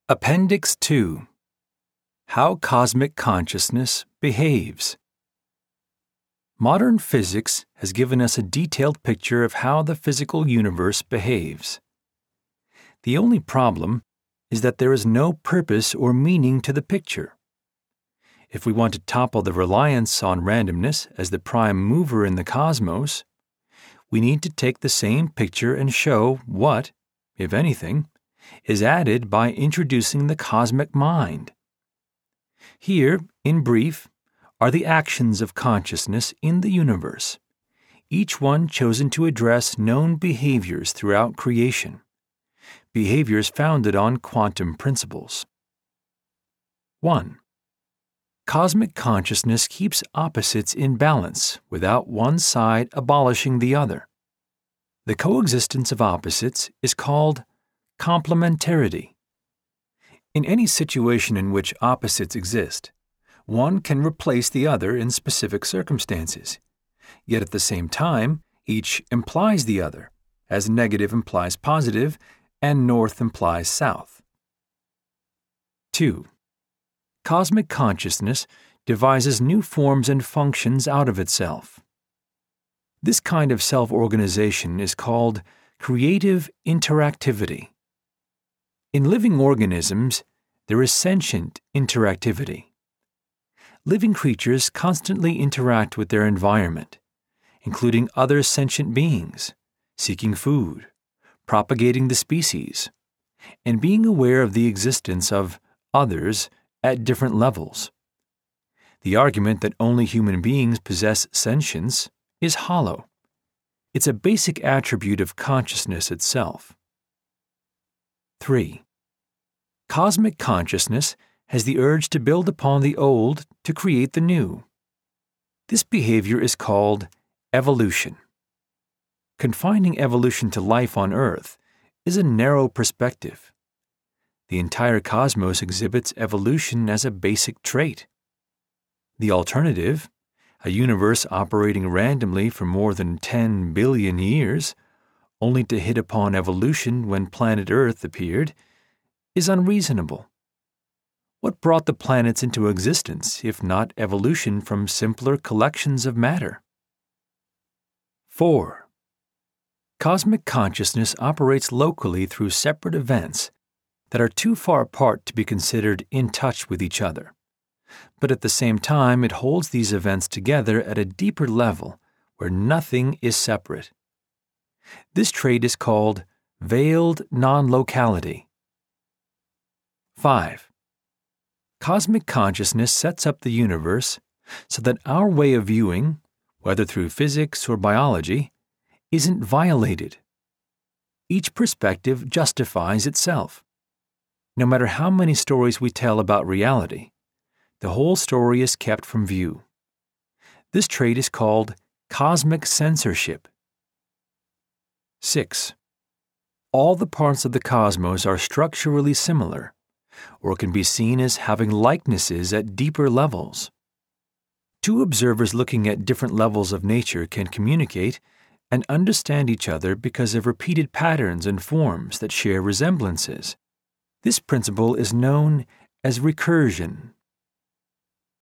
Appendix 2. How Cosmic Consciousness Behaves. Modern physics has given us a detailed picture of how the physical universe behaves. The only problem is that there is no purpose or meaning to the picture. If we want to topple the reliance on randomness as the prime mover in the cosmos, we need to take the same picture and show what, if anything, is added by introducing the cosmic mind. Here, in brief, are the actions of consciousness in the universe, each one chosen to address known behaviors throughout creation, behaviors founded on quantum principles. 1. Cosmic consciousness keeps opposites in balance without one side abolishing the other. The coexistence of opposites is called complementarity. In any situation in which opposites exist, one can replace the other in specific circumstances, yet at the same time, each implies the other, as negative implies positive and north implies south. 2. Cosmic consciousness devises new forms and functions out of itself. This kind of self-organization is called creative interactivity. In living organisms, there is sentient interactivity. Living creatures constantly interact with their environment, including other sentient beings, seeking food, propagating the species, and being aware of the existence of others at different levels. The argument that only human beings possess sentience is hollow. It's a basic attribute of consciousness itself. 3. Cosmic consciousness has the urge to build upon the old to create the new. This behavior is called evolution. Confining evolution to life on Earth is a narrow perspective. The entire cosmos exhibits evolution as a basic trait. The alternative, a universe operating randomly for more than 10 billion years, only to hit upon evolution when planet Earth appeared, is unreasonable. What brought the planets into existence if not evolution from simpler collections of matter? 4. Cosmic consciousness operates locally through separate events that are too far apart to be considered in touch with each other, but at the same time it holds these events together at a deeper level where nothing is separate. This trait is called veiled non-locality. 5. Cosmic consciousness sets up the universe so that our way of viewing, whether through physics or biology, isn't violated. Each perspective justifies itself. No matter how many stories we tell about reality, the whole story is kept from view. This trait is called cosmic censorship. 6. All the parts of the cosmos are structurally similar, or can be seen as having likenesses at deeper levels. Two observers looking at different levels of nature can communicate and understand each other because of repeated patterns and forms that share resemblances. This principle is known as recursion.